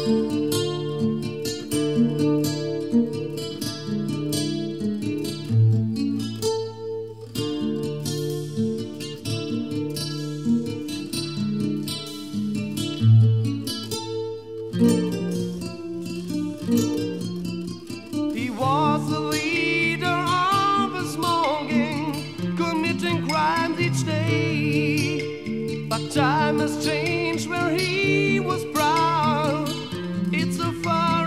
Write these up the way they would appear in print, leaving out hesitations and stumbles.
He was the leader of a small gang, committing crimes each day. But time has changed where he was proud. It's so far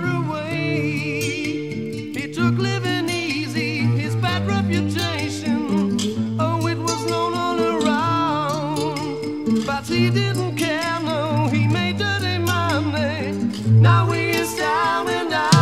away. He took living easy, his bad reputation. Oh, it was known all around. But he didn't care, no, he made dirty money. Now he is down and out.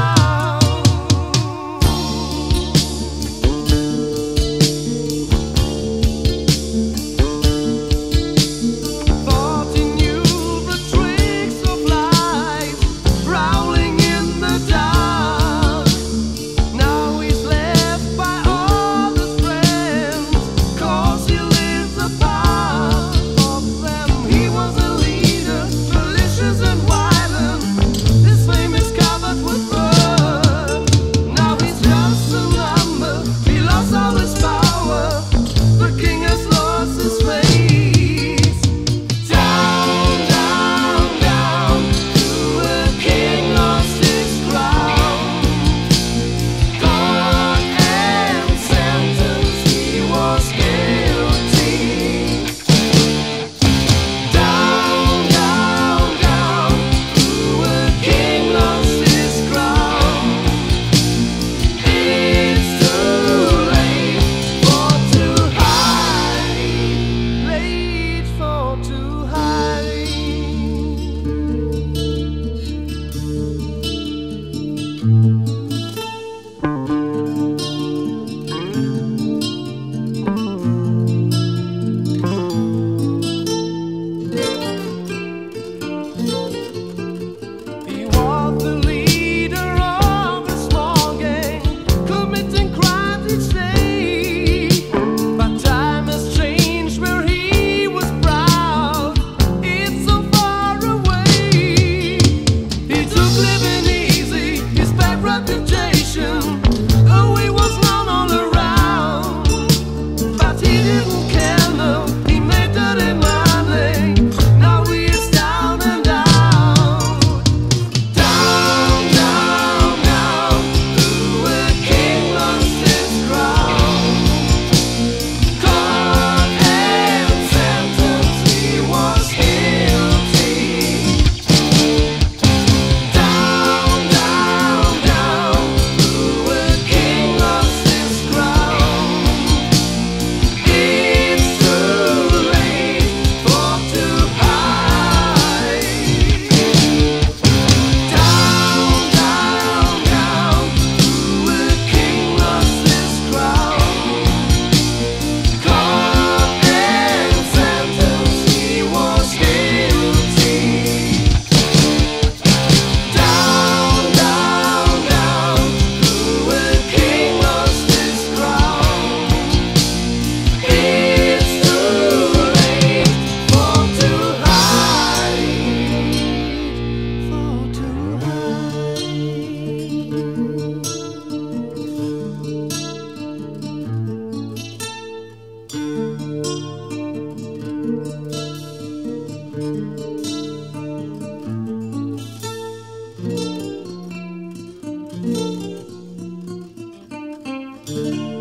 Thank you.